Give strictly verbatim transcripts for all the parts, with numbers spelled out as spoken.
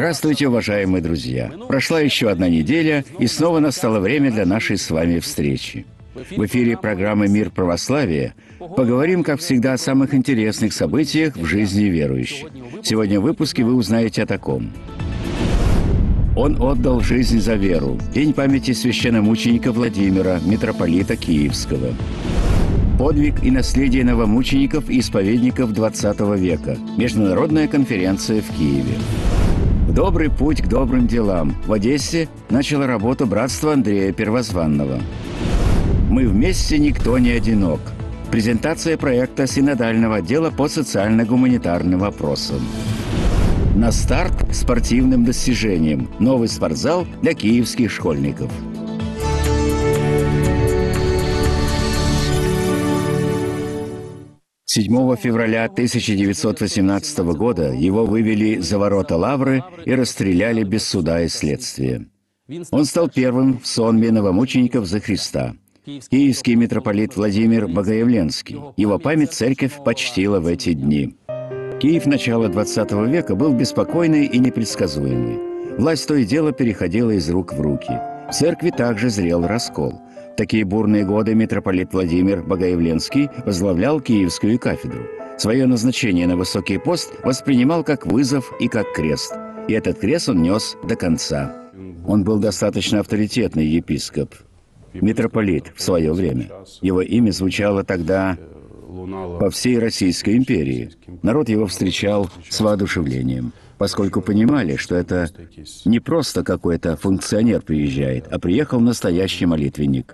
Здравствуйте, уважаемые друзья! Прошла еще одна неделя, и снова настало время для нашей с вами встречи. В эфире программы «Мир православия» поговорим, как всегда, о самых интересных событиях в жизни верующих. Сегодня в выпуске вы узнаете о таком. Он отдал жизнь за веру. День памяти священномученика Владимира, митрополита Киевского. Подвиг и наследие новомучеников и исповедников двадцатого века. Международная конференция в Киеве. Добрый путь к добрым делам. В Одессе начало работу братство Андрея Первозванного. Мы вместе, никто не одинок. Презентация проекта синодального отдела по социально-гуманитарным вопросам. На старт спортивным достижением. Новый спортзал для киевских школьников. седьмого февраля тысяча девятьсот восемнадцатого года его вывели за ворота Лавры и расстреляли без суда и следствия. Он стал первым в сонме новомучеников за Христа. Киевский митрополит Владимир Богоявленский. Его память церковь почтила в эти дни. Киев начала двадцатого века был беспокойный и непредсказуемый. Власть то и дело переходила из рук в руки. В церкви также зрел раскол. В такие бурные годы митрополит Владимир Богоявленский возглавлял Киевскую кафедру. Свое назначение на высокий пост воспринимал как вызов и как крест. И этот крест он нес до конца. Он был достаточно авторитетный епископ, митрополит в свое время. Его имя звучало тогда по всей Российской империи. Народ его встречал с воодушевлением, поскольку понимали, что это не просто какой-то функционер приезжает, а приехал настоящий молитвенник.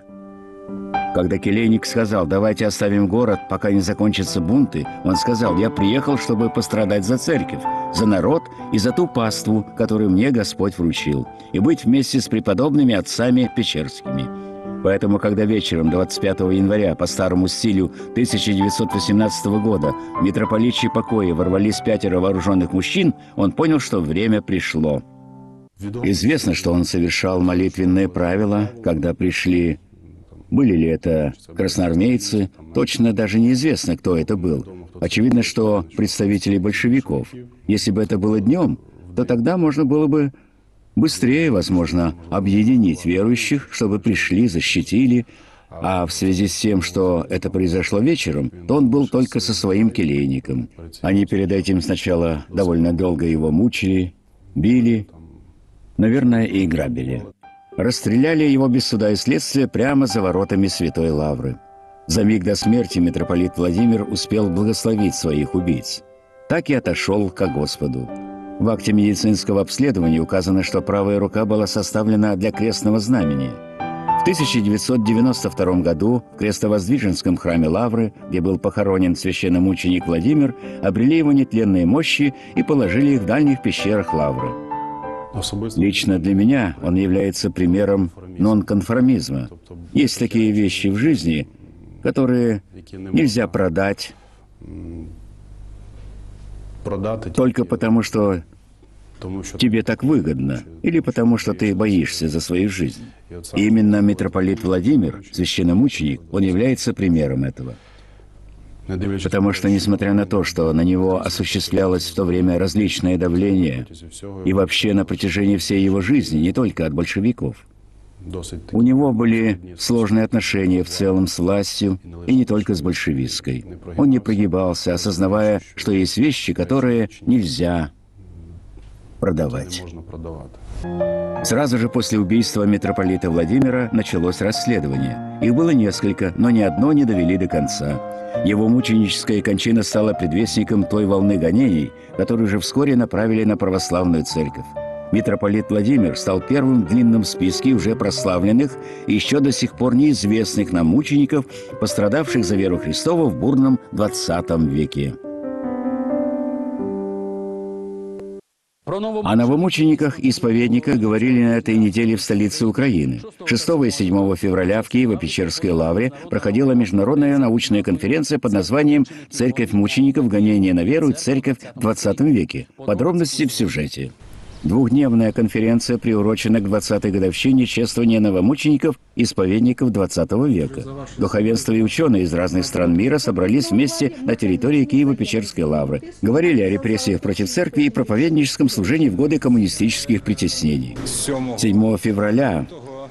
Когда келейник сказал: «Давайте оставим город, пока не закончатся бунты», он сказал: «Я приехал, чтобы пострадать за церковь, за народ и за ту паству, которую мне Господь вручил, и быть вместе с преподобными отцами Печерскими». Поэтому, когда вечером двадцать пятого января по старому стилю тысяча девятьсот восемнадцатого года в митрополичьи покои ворвались пятеро вооруженных мужчин, он понял, что время пришло. Известно, что он совершал молитвенные правила, когда пришли. Были ли это красноармейцы? Точно даже неизвестно, кто это был. Очевидно, что представители большевиков. Если бы это было днем, то тогда можно было бы быстрее, возможно, объединить верующих, чтобы пришли, защитили. А в связи с тем, что это произошло вечером, то он был только со своим келейником. Они перед этим сначала довольно долго его мучили, били, наверное, и грабили. Расстреляли его без суда и следствия прямо за воротами Святой Лавры. За миг до смерти митрополит Владимир успел благословить своих убийц. Так и отошел ко Господу. В акте медицинского обследования указано, что правая рука была составлена для крестного знамения. В тысяча девятьсот девяносто втором году в Крестовоздвиженском храме Лавры, где был похоронен священномученик Владимир, обрели его нетленные мощи и положили их в дальних пещерах Лавры. Лично для меня он является примером нонконформизма. Есть такие вещи в жизни, которые нельзя продать только потому, что тебе так выгодно, или потому, что ты боишься за свою жизнь. И именно митрополит Владимир, священномученик, он является примером этого. Потому что, несмотря на то, что на него осуществлялось в то время различное давление, и вообще на протяжении всей его жизни, не только от большевиков, у него были сложные отношения в целом с властью, и не только с большевистской. Он не прогибался, осознавая, что есть вещи, которые нельзя продавать. Сразу же после убийства митрополита Владимира началось расследование. Их было несколько, но ни одно не довели до конца. Его мученическая кончина стала предвестником той волны гонений, которую же вскоре направили на православную церковь. Митрополит Владимир стал первым в длинном списке уже прославленных и еще до сих пор неизвестных нам мучеников, пострадавших за веру Христову в бурном двадцатом веке. О новомучениках и исповедниках говорили на этой неделе в столице Украины. шестого и седьмого февраля в Киево-Печерской лавре проходила международная научная конференция под названием «Церковь мучеников. Гонение на веру и церковь в двадцатом веке». Подробности в сюжете. Двухдневная конференция приурочена к двадцатой годовщине чествования новомучеников и исповедников двадцатого века. Духовенство и ученые из разных стран мира собрались вместе на территории Киево-Печерской лавры. Говорили о репрессиях против церкви и проповедническом служении в годы коммунистических притеснений. седьмого февраля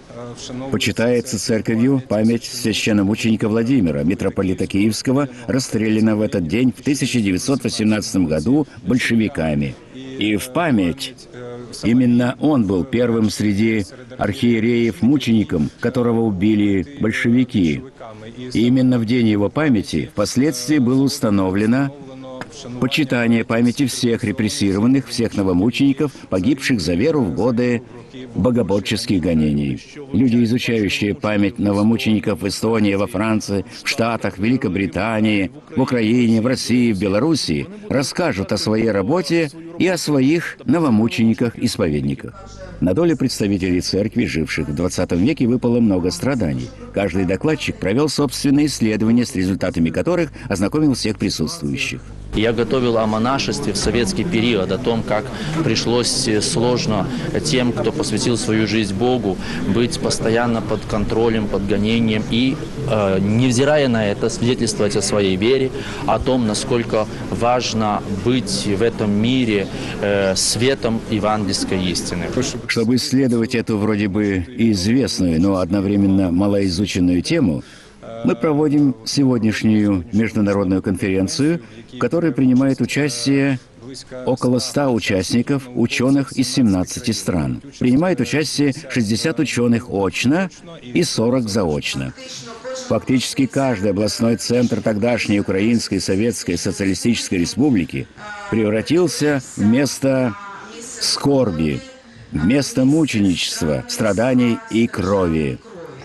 почитается церковью память священномученика Владимира, митрополита Киевского, расстрелянного в этот день в тысяча девятьсот восемнадцатом году большевиками. И в память именно он был первым среди архиереев-мучеником, которого убили большевики. И именно в день его памяти впоследствии было установлено почитание памяти всех репрессированных, всех новомучеников, погибших за веру в годы богоборческих гонений. Люди, изучающие память новомучеников в Эстонии, во Франции, в Штатах, в Великобритании, в Украине, в России, в Белоруссии, расскажут о своей работе и о своих новомучениках-исповедниках. На долю представителей церкви, живших в двадцатом веке, выпало много страданий. Каждый докладчик провел собственные исследования, с результатами которых ознакомил всех присутствующих. Я готовил о монашестве в советский период, о том, как пришлось сложно тем, кто посвятил свою жизнь Богу, быть постоянно под контролем, под гонением и, э, невзирая на это, свидетельствовать о своей вере, о том, насколько важно быть в этом мире э, светом евангельской истины. Чтобы исследовать эту вроде бы и известную, но одновременно малоизученную тему, мы проводим сегодняшнюю международную конференцию, в которой принимает участие около ста участников, ученых из семнадцати стран. Принимает участие шестьдесят ученых очно и сорок заочно. Фактически каждый областной центр тогдашней Украинской Советской Социалистической Республики превратился в место скорби, в место мученичества, страданий и крови.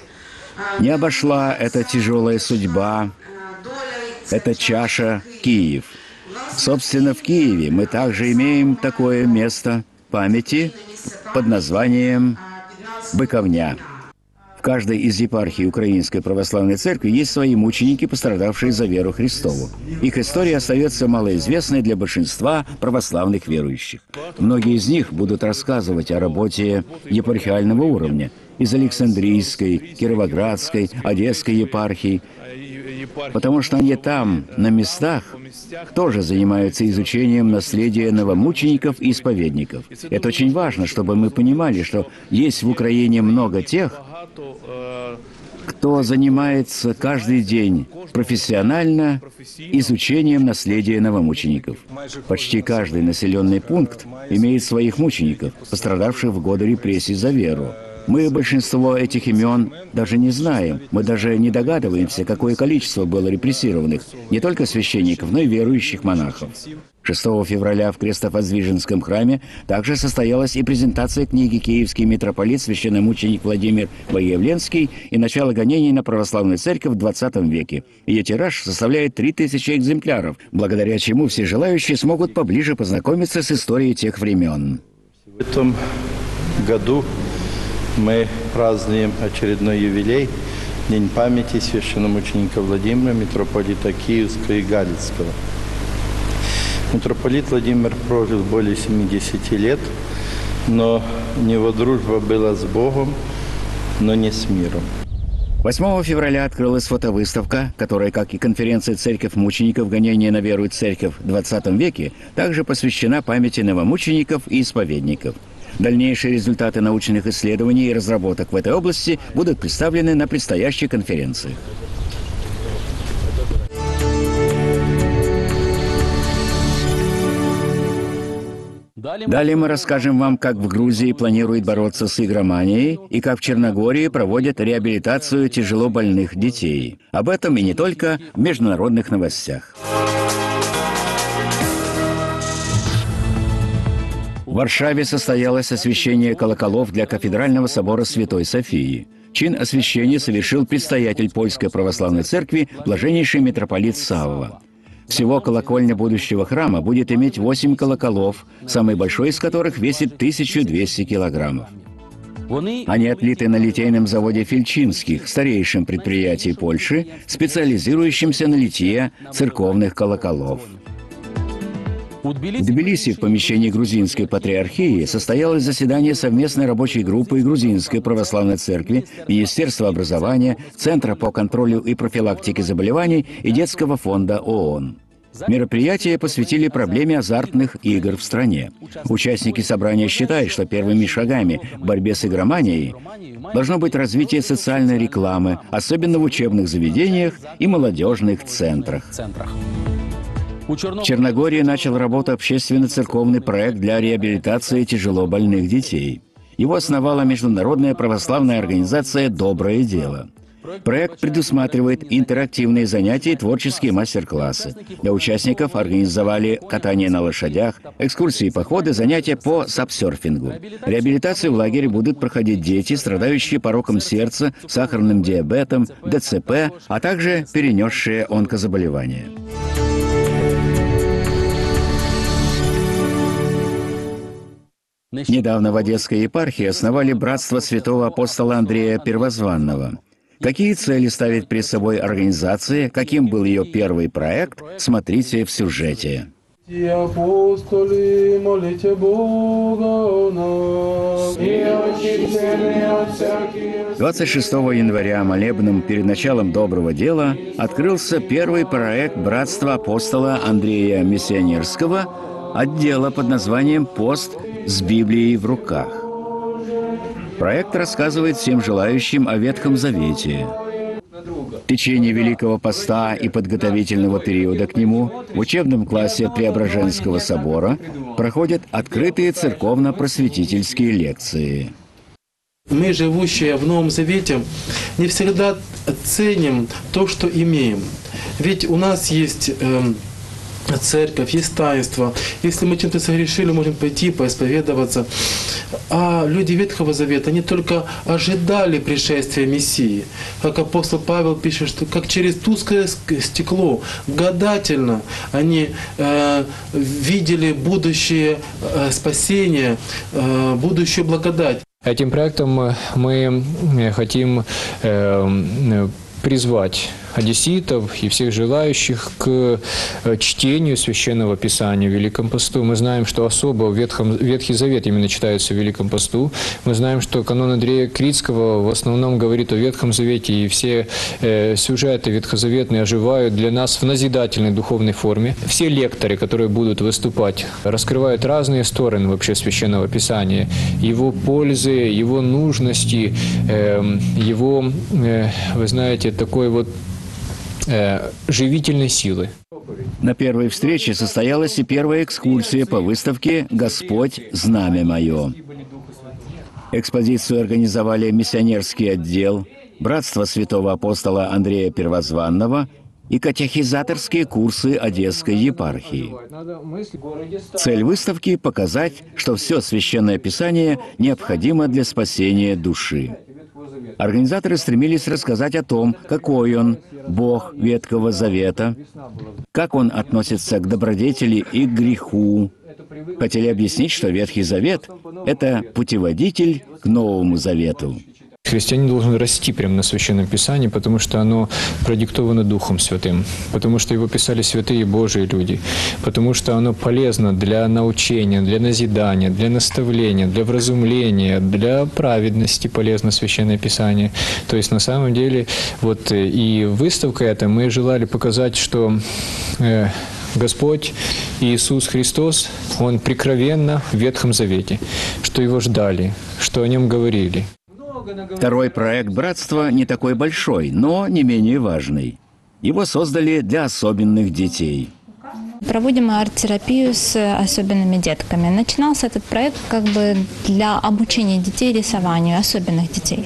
Не обошла эта тяжелая судьба, эта чаша Киев. Собственно, в Киеве мы также имеем такое место памяти под названием Быковня. В каждой из епархий Украинской Православной Церкви есть свои мученики, пострадавшие за веру Христову. Их история остается малоизвестной для большинства православных верующих. Многие из них будут рассказывать о работе епархиального уровня из Александрийской, Кировоградской, Одесской епархий, потому что они там, на местах, тоже занимаются изучением наследия новомучеников и исповедников. Это очень важно, чтобы мы понимали, что есть в Украине много тех, кто занимается каждый день профессионально изучением наследия новомучеников. Почти каждый населенный пункт имеет своих мучеников, пострадавших в годы репрессий за веру. Мы большинство этих имен даже не знаем. Мы даже не догадываемся, какое количество было репрессированных, не только священников, но и верующих монахов. шестого февраля в Крестовоздвиженском храме также состоялась и презентация книги «Киевский митрополит, священномученик Владимир Богоявленский и начало гонений на православную церковь в двадцатом веке». Ее тираж составляет три тысячи экземпляров, благодаря чему все желающие смогут поближе познакомиться с историей тех времен. В этом году мы празднуем очередной юбилей, День памяти священномученика Владимира, митрополита Киевского и Галицкого. Митрополит Владимир прожил более семидесяти лет, но у него дружба была с Богом, но не с миром. восьмого февраля открылась фотовыставка, которая, как и конференция «Церковь мучеников. Гонение на веру и церковь в двадцатом веке», также посвящена памяти новомучеников и исповедников. Дальнейшие результаты научных исследований и разработок в этой области будут представлены на предстоящей конференции. Далее мы расскажем вам, как в Грузии планируют бороться с игроманией и как в Черногории проводят реабилитацию тяжело больных детей. Об этом и не только в международных новостях. В Варшаве состоялось освящение колоколов для кафедрального собора Святой Софии. Чин освящения совершил предстоятель Польской Православной Церкви, блаженнейший митрополит Савва. Всего колокольня будущего храма будет иметь восемь колоколов, самый большой из которых весит тысячу двести килограммов. Они отлиты на литейном заводе Фильчинских, старейшем предприятии Польши, специализирующемся на литье церковных колоколов. В Тбилиси в помещении грузинской патриархии состоялось заседание совместной рабочей группы Грузинской православной церкви, Министерства образования, Центра по контролю и профилактике заболеваний и Детского фонда ООН. Мероприятие посвятили проблеме азартных игр в стране. Участники собрания считают, что первыми шагами в борьбе с игроманией должно быть развитие социальной рекламы, особенно в учебных заведениях и молодежных центрах. В Черногории начал работу общественно-церковный проект для реабилитации тяжело больных детей. Его основала международная православная организация «Доброе дело». Проект предусматривает интерактивные занятия и творческие мастер-классы. Для участников организовали катание на лошадях, экскурсии, походы, занятия по сапсерфингу. Реабилитацию в лагере будут проходить дети, страдающие пороком сердца, сахарным диабетом, ДЦП, а также перенесшие онкозаболевания. Недавно в Одесской епархии основали братство святого апостола Андрея Первозванного. Какие цели ставит перед собой организация, каким был ее первый проект, смотрите в сюжете. двадцать шестого января молебном перед началом доброго дела открылся первый проект братства апостола Андрея Миссионерского, отдела под названием «Пост с Библией в руках». Проект рассказывает всем желающим о Ветхом Завете. В течение Великого Поста и подготовительного периода к нему в учебном классе Преображенского собора проходят открытые церковно-просветительские лекции. Мы, живущие в Новом Завете, не всегда ценим то, что имеем. Ведь у нас есть э, церковь, есть таинство. Если мы чем-то согрешили, можем пойти, поисповедоваться. А люди Ветхого Завета, они только ожидали пришествия Мессии. Как апостол Павел пишет, что как через тусклое стекло, гадательно они э, видели будущее э, спасение, э, будущую благодать. Этим проектом мы хотим э, призвать одесситов и всех желающих к чтению Священного Писания в Великом Посту. Мы знаем, что особо в Ветхом, Ветхий Завет именно читается в Великом Посту. Мы знаем, что канон Андрея Критского в основном говорит о Ветхом Завете, и все э, сюжеты ветхозаветные оживают для нас в назидательной духовной форме. Все лекторы, которые будут выступать, раскрывают разные стороны вообще Священного Писания, его пользы, его нужности, э, его, э, вы знаете, такой вот живительной силы. На первой встрече состоялась и первая экскурсия по выставке «Господь, знамя мое». Экспозицию организовали миссионерский отдел, братство святого апостола Андрея Первозванного и катехизаторские курсы Одесской епархии. Цель выставки – показать, что все Священное Писание необходимо для спасения души. Организаторы стремились рассказать о том, какой он, Бог Ветхого Завета, как он относится к добродетели и к греху. Хотели объяснить, что Ветхий Завет – это путеводитель к Новому Завету. Христианин должен расти прямо на Священном Писании, потому что оно продиктовано Духом Святым, потому что его писали святые Божии люди, потому что оно полезно для научения, для назидания, для наставления, для вразумления, для праведности полезно Священное Писание. То есть на самом деле вот и выставка эта мы желали показать, что э, Господь Иисус Христос, Он прикровенно в Ветхом Завете, что Его ждали, что о Нем говорили. Второй проект братства не такой большой, но не менее важный. Его создали для особенных детей. Проводим арт-терапию с особенными детками. Начинался этот проект как бы для обучения детей рисованию, особенных детей.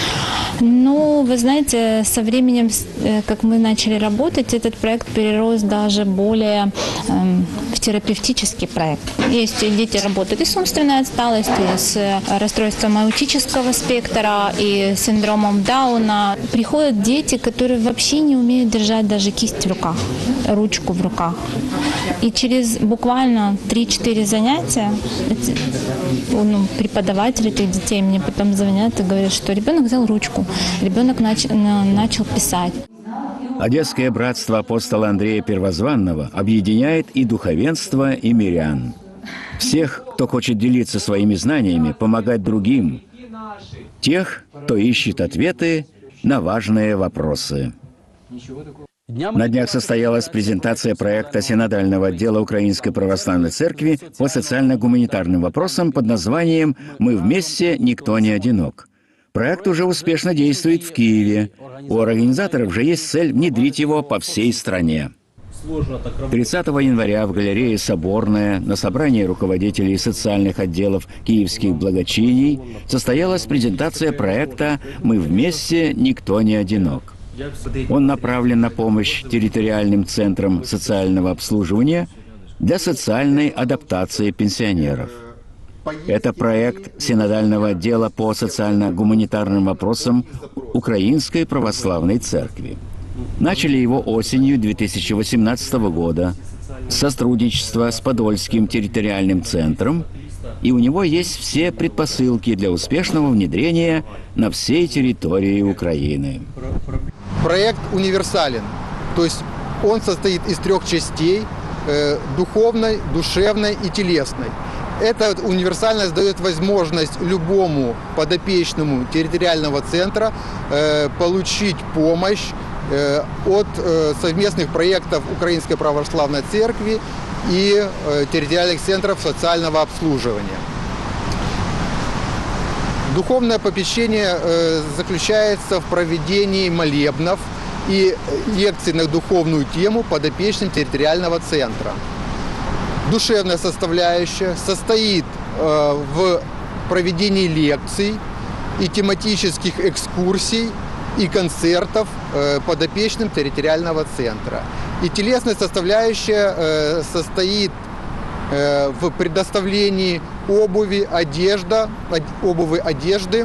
Но, вы знаете, со временем, как мы начали работать, этот проект перерос даже более э, в терапевтический проект. Есть дети работают и с умственной отсталостью, и с расстройством аутического спектра, и с синдромом Дауна. Приходят дети, которые вообще не умеют держать даже кисть в руках, ручку в руках. И через буквально три-четыре занятия ну, преподаватели этих детей мне потом звонят и говорят, что ребенок взял ручку, ребенок нач- начал писать. Одесское братство апостола Андрея Первозванного объединяет и духовенство, и мирян. Всех, кто хочет делиться своими знаниями, помогать другим. Тех, кто ищет ответы на важные вопросы. На днях состоялась презентация проекта Синодального отдела Украинской Православной Церкви по социально-гуманитарным вопросам под названием «Мы вместе, никто не одинок». Проект уже успешно действует в Киеве. У организаторов же есть цель внедрить его по всей стране. тридцатого января в галерее «Соборная» на собрании руководителей социальных отделов киевских благочиний состоялась презентация проекта «Мы вместе, никто не одинок». Он направлен на помощь территориальным центрам социального обслуживания для социальной адаптации пенсионеров. Это проект Синодального отдела по социально-гуманитарным вопросам Украинской Православной Церкви. Начали его осенью две тысячи восемнадцатого года, сотрудничество с Подольским территориальным центром, и у него есть все предпосылки для успешного внедрения на всей территории Украины. Проект универсален, то есть он состоит из трех частей э, – духовной, душевной и телесной. Эта универсальность дает возможность любому подопечному территориального центра э, получить помощь э, от э, совместных проектов Украинской Православной Церкви и э, территориальных центров социального обслуживания. Духовное попечение э, заключается в проведении молебнов и лекций на духовную тему подопечным территориального центра. Душевная составляющая состоит э, в проведении лекций и тематических экскурсий и концертов э, подопечным территориального центра. И телесная составляющая э, состоит э, в предоставлении обуви, одежда, обуви, одежды,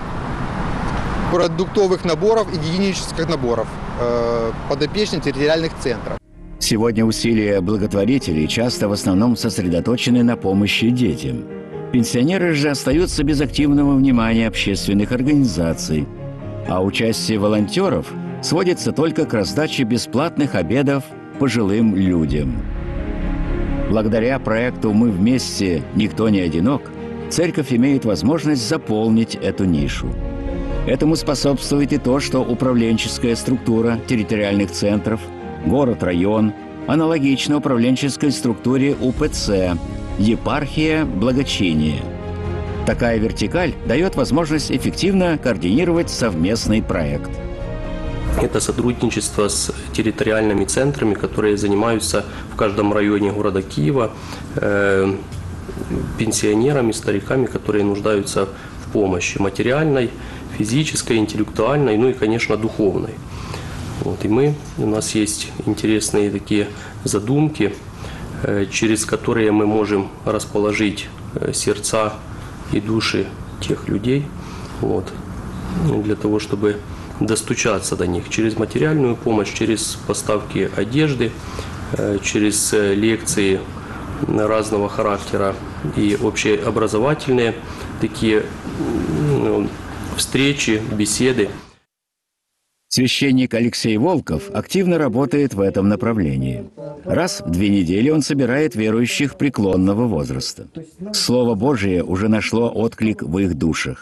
продуктовых наборов и гигиенических наборов э, подопечным территориальных центров. Сегодня усилия благотворителей часто в основном сосредоточены на помощи детям. Пенсионеры же остаются без активного внимания общественных организаций, а участие волонтеров сводится только к раздаче бесплатных обедов пожилым людям. Благодаря проекту «Мы вместе, никто не одинок» церковь имеет возможность заполнить эту нишу. Этому способствует и то, что управленческая структура территориальных центров, город-район, аналогично управленческой структуре У Пэ Цэ, епархия, благочиния. Такая вертикаль дает возможность эффективно координировать совместный проект. Это сотрудничество с территориальными центрами, которые занимаются в каждом районе города Киева э, пенсионерами, стариками, которые нуждаются в помощи материальной, физической, интеллектуальной, ну и, конечно, духовной. Вот, и мы, у нас есть интересные такие задумки, э, через которые мы можем расположить э, сердца и души тех людей, вот, для того, чтобы достучаться до них через материальную помощь, через поставки одежды, через лекции разного характера и общеобразовательные такие ну, встречи, беседы. Священник Алексей Волков активно работает в этом направлении. Раз в две недели он собирает верующих преклонного возраста. Слово Божие уже нашло отклик в их душах.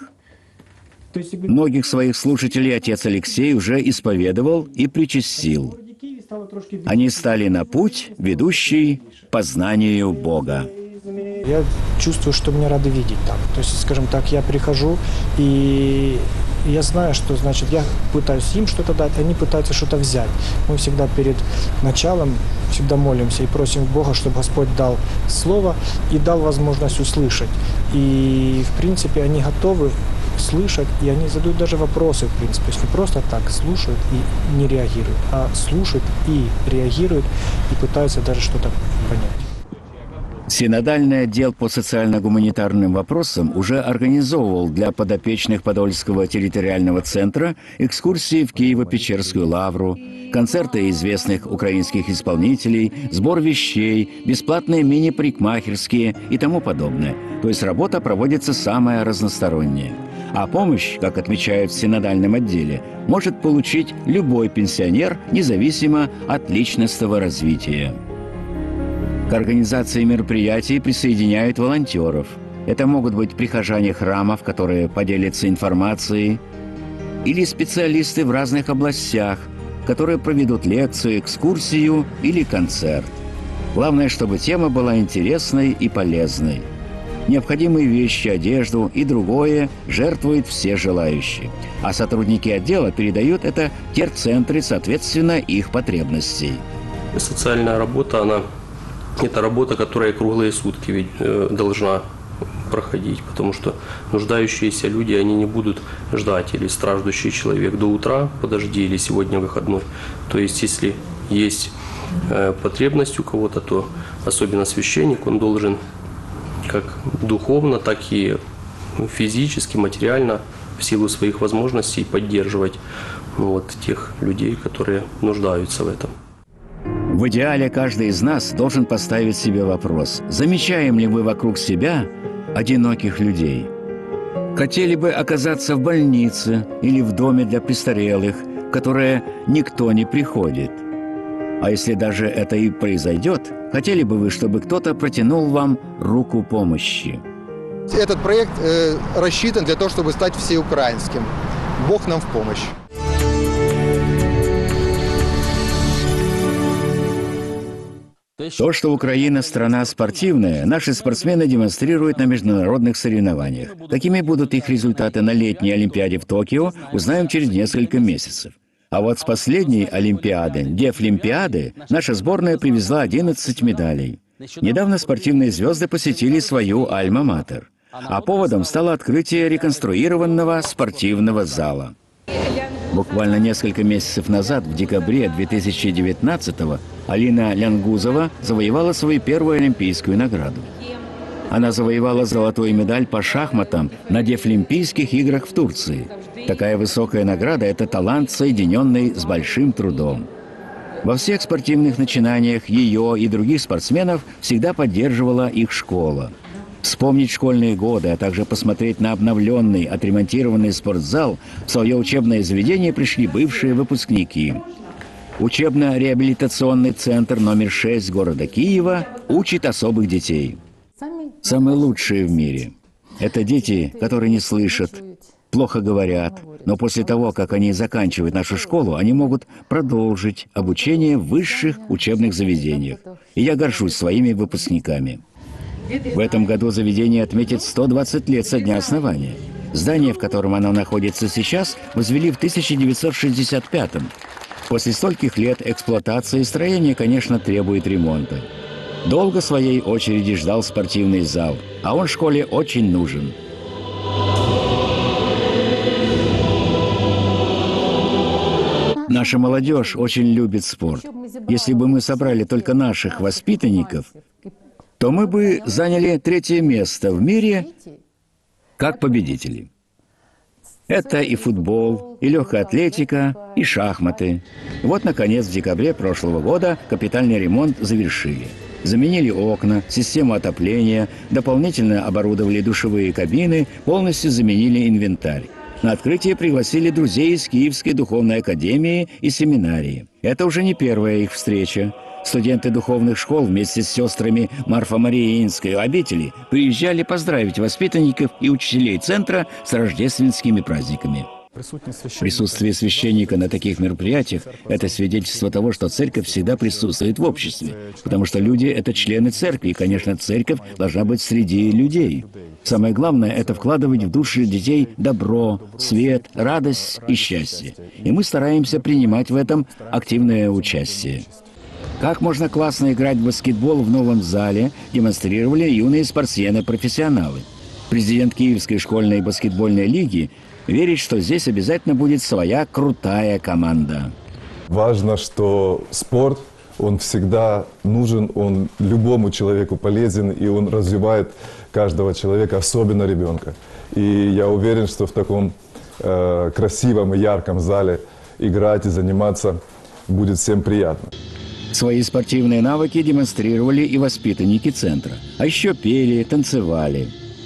Многих своих слушателей отец Алексей уже исповедовал и причастил. Они стали на путь, ведущий к познанию Бога. Я чувствую, что меня рады видеть там. То есть, скажем так, я прихожу, и я знаю, что, значит, я пытаюсь им что-то дать, они пытаются что-то взять. Мы всегда перед началом всегда молимся и просим Бога, чтобы Господь дал слово и дал возможность услышать. И, в принципе, они готовы слышать, и они задают даже вопросы, в принципе. То есть не просто так слушают и не реагируют, а слушают и реагируют, и пытаются даже что-то понять. Синодальный отдел по социально-гуманитарным вопросам уже организовывал для подопечных Подольского территориального центра экскурсии в Киево-Печерскую лавру, концерты известных украинских исполнителей, сбор вещей, бесплатные мини-парикмахерские и тому подобное. То есть работа проводится самая разносторонняя. А помощь, как отмечают в синодальном отделе, может получить любой пенсионер, независимо от личностного развития. К организации мероприятий присоединяют волонтеров. Это могут быть прихожане храмов, которые поделятся информацией, или специалисты в разных областях, которые проведут лекцию, экскурсию или концерт. Главное, чтобы тема была интересной и полезной. Необходимые вещи, одежду и другое жертвуют все желающие. А сотрудники отдела передают это в терцентры, соответственно, их потребностей. Социальная работа, она, это работа, которая круглые сутки ведь, э, должна проходить, потому что нуждающиеся люди, они не будут ждать, или страждущий человек до утра, подожди, или сегодня выходной. То есть, если есть э, потребность у кого-то, то особенно священник, он должен как духовно, так и физически, материально, в силу своих возможностей поддерживать вот, тех людей, которые нуждаются в этом. В идеале каждый из нас должен поставить себе вопрос: замечаем ли мы вокруг себя одиноких людей? Хотели бы оказаться в больнице или в доме для престарелых, в которое никто не приходит? А если даже это и произойдет, хотели бы вы, чтобы кто-то протянул вам руку помощи? Этот проект э, рассчитан для того, чтобы стать всеукраинским. Бог нам в помощь. То, что Украина – страна спортивная, наши спортсмены демонстрируют на международных соревнованиях. Какими будут их результаты на летней Олимпиаде в Токио, узнаем через несколько месяцев. А вот с последней Олимпиады, Дефлимпиады, наша сборная привезла одиннадцать медалей. Недавно спортивные звезды посетили свою альма-матер. А поводом стало открытие реконструированного спортивного зала. Буквально несколько месяцев назад, в декабре две тысячи девятнадцатого, Алина Лянгузова завоевала свою первую олимпийскую награду. Она завоевала золотую медаль по шахматам на Дефлимпийских играх в Турции. Такая высокая награда – это талант, соединенный с большим трудом. Во всех спортивных начинаниях ее и других спортсменов всегда поддерживала их школа. Вспомнить школьные годы, а также посмотреть на обновленный, отремонтированный спортзал, в свое учебное заведение пришли бывшие выпускники. Учебно-реабилитационный центр номер шесть города Киева учит особых детей. Самые лучшие в мире. Это дети, которые не слышат, плохо говорят, но после того, как они заканчивают нашу школу, они могут продолжить обучение в высших учебных заведениях. И я горжусь своими выпускниками. В этом году заведение отметит сто двадцать лет со дня основания. Здание, в котором оно находится сейчас, возвели в тысяча девятьсот шестьдесят пятом. После стольких лет эксплуатации строение, конечно, требует ремонта. Долго своей очереди ждал спортивный зал, а он школе очень нужен. Наша молодежь очень любит спорт. Если бы мы собрали только наших воспитанников, то мы бы заняли третье место в мире как победители. Это и футбол, и легкая атлетика, и шахматы. Вот, наконец, в декабре прошлого года капитальный ремонт завершили. Заменили окна, систему отопления, дополнительно оборудовали душевые кабины, полностью заменили инвентарь. На открытие пригласили друзей из Киевской духовной академии и семинарии. Это уже не первая их встреча. Студенты духовных школ вместе с сестрами Марфа-Мариинской обители приезжали поздравить воспитанников и учителей центра с рождественскими праздниками. Присутствие священника на таких мероприятиях – это свидетельство того, что церковь всегда присутствует в обществе, потому что люди – это члены церкви, и, конечно, церковь должна быть среди людей. Самое главное – это вкладывать в души детей добро, свет, радость и счастье. И мы стараемся принимать в этом активное участие. Как можно классно играть в баскетбол в новом зале, демонстрировали юные спортсмены-профессионалы. Президент Киевской школьной баскетбольной лиги верит, что здесь обязательно будет своя крутая команда. Важно, что спорт, он всегда нужен, он любому человеку полезен, и он развивает каждого человека, особенно ребенка. И я уверен, что в таком э, красивом и ярком зале играть и заниматься будет всем приятно. Свои спортивные навыки демонстрировали и воспитанники центра. А еще пели, танцевали.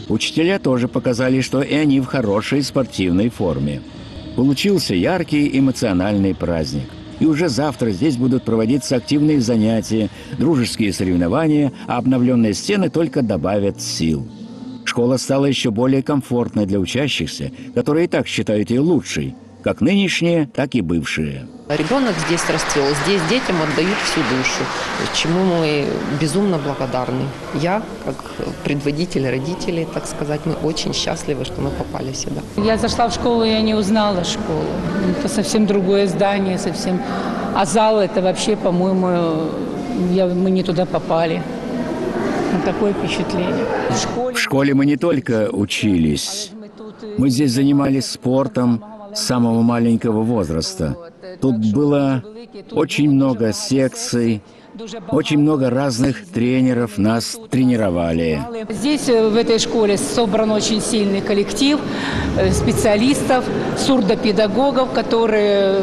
Учителя тоже показали, что и они в хорошей спортивной форме. Получился яркий эмоциональный праздник. И уже завтра здесь будут проводиться активные занятия, дружеские соревнования, а обновленные стены только добавят сил. Школа стала еще более комфортной для учащихся, которые и так считают ее лучшей, как нынешние, так и бывшие. Ребенок здесь расцвел, здесь детям отдают всю душу, чему мы безумно благодарны. Я, как предводитель родителей, так сказать, мы очень счастливы, что мы попали сюда. Я зашла в школу, я не узнала школу. Это совсем другое здание, совсем. А зал это вообще, по-моему, я, мы не туда попали. Такое впечатление. В школе... в школе мы не только учились, мы здесь занимались спортом с самого маленького возраста. Тут было очень много секций, очень много разных тренеров нас тренировали. Здесь, в этой школе, собран очень сильный коллектив специалистов, сурдопедагогов, которые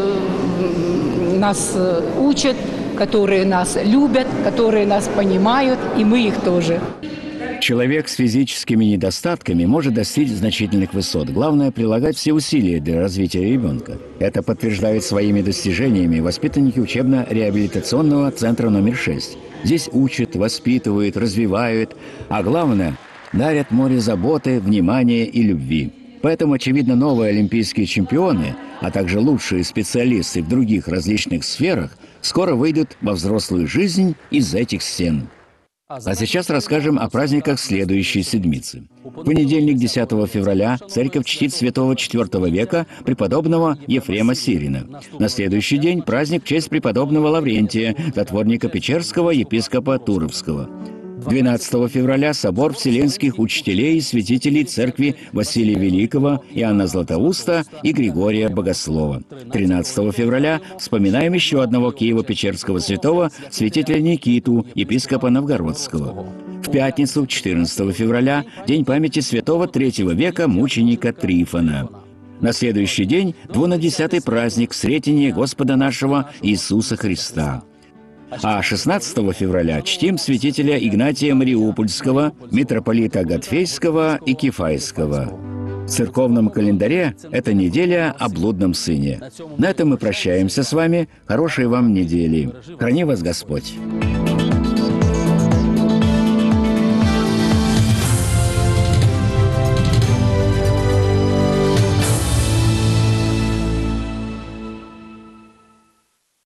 нас учат, которые нас любят, которые нас понимают, и мы их тоже. Человек с физическими недостатками может достичь значительных высот. Главное – прилагать все усилия для развития ребенка. Это подтверждают своими достижениями воспитанники учебно-реабилитационного центра номер шесть. Здесь учат, воспитывают, развивают, а главное – дарят море заботы, внимания и любви. Поэтому, очевидно, новые олимпийские чемпионы, а также лучшие специалисты в других различных сферах скоро выйдут во взрослую жизнь из этих стен. А сейчас расскажем о праздниках следующей седмицы. В понедельник, десятого февраля, церковь чтит святого четвёртого века преподобного Ефрема Сирина. На следующий день праздник в честь преподобного Лаврентия, затворника Печерского, епископа Туровского. двенадцатого февраля собор вселенских учителей и святителей церкви Василия Великого, Иоанна Златоуста и Григория Богослова. тринадцатого февраля вспоминаем еще одного Киево-Печерского святого, святителя Никиту, епископа Новгородского. В пятницу, четырнадцатого февраля, день памяти святого третьего века мученика Трифона. На следующий день двунадесятый праздник Сретения Господа нашего Иисуса Христа. А шестнадцатого февраля чтим святителя Игнатия Мариупольского, митрополита Готфейского и Кефайского. В церковном календаре это неделя о блудном сыне. На этом мы прощаемся с вами. Хорошей вам недели. Храни вас Господь!